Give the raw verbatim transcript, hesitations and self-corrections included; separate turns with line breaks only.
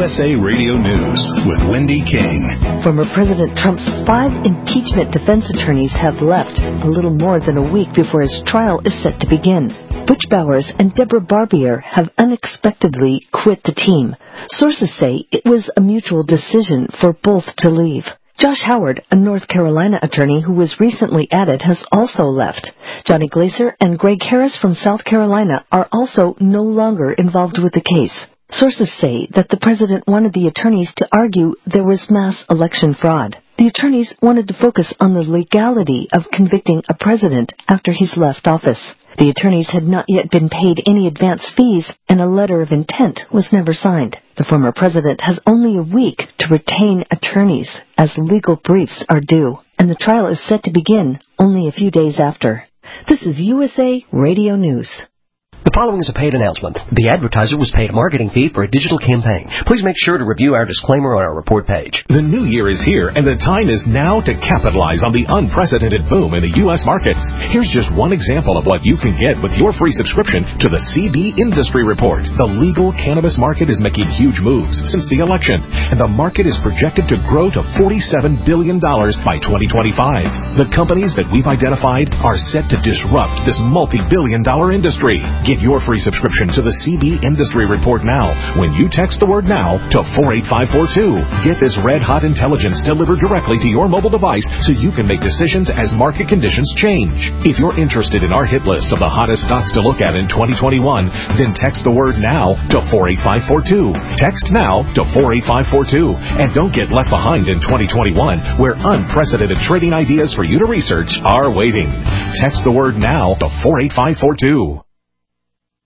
S A Radio News with Wendy King.
Former President Trump's five impeachment defense attorneys have left a little more than a week before his trial is set to begin. Butch Bowers and Deborah Barbier have unexpectedly quit the team. Sources say it was a mutual decision for both to leave. Josh Howard, a North Carolina attorney who was recently added, has also left. Johnny Glaser and Greg Harris from South Carolina are also no longer involved with the case. Sources say that the president wanted the attorneys to argue there was mass election fraud. The attorneys wanted to focus on the legality of convicting a president after he's left office. The attorneys had not yet been paid any advance fees, and a letter of intent was never signed. The former president has only a week to retain attorneys, as legal briefs are due, and the trial is set to begin only a few days after. This is U S A Radio News.
The following is a paid announcement. The advertiser was paid a marketing fee for a digital campaign. Please make sure to review our disclaimer on our report page.
The new year is here, and the time is now to capitalize on the unprecedented boom in the U S markets. Here's just one example of what you can get with your free subscription to the C B Industry Report. The legal cannabis market is making huge moves since the election, and the market is projected to grow to forty-seven billion dollars by twenty twenty-five. The companies that we've identified are set to disrupt this multi-billion dollar industry. Get your free subscription to the C B Industry Report now when you text the word NOW to four eight five four two. Get this red-hot intelligence delivered directly to your mobile device so you can make decisions as market conditions change. If you're interested in our hit list of the hottest stocks to look at in twenty twenty-one, then text the word NOW to four eight five four two. Text NOW to four eight five four two. And don't get left behind in twenty twenty-one, where unprecedented trading ideas for you to research are waiting. Text the word NOW to four eight five four two.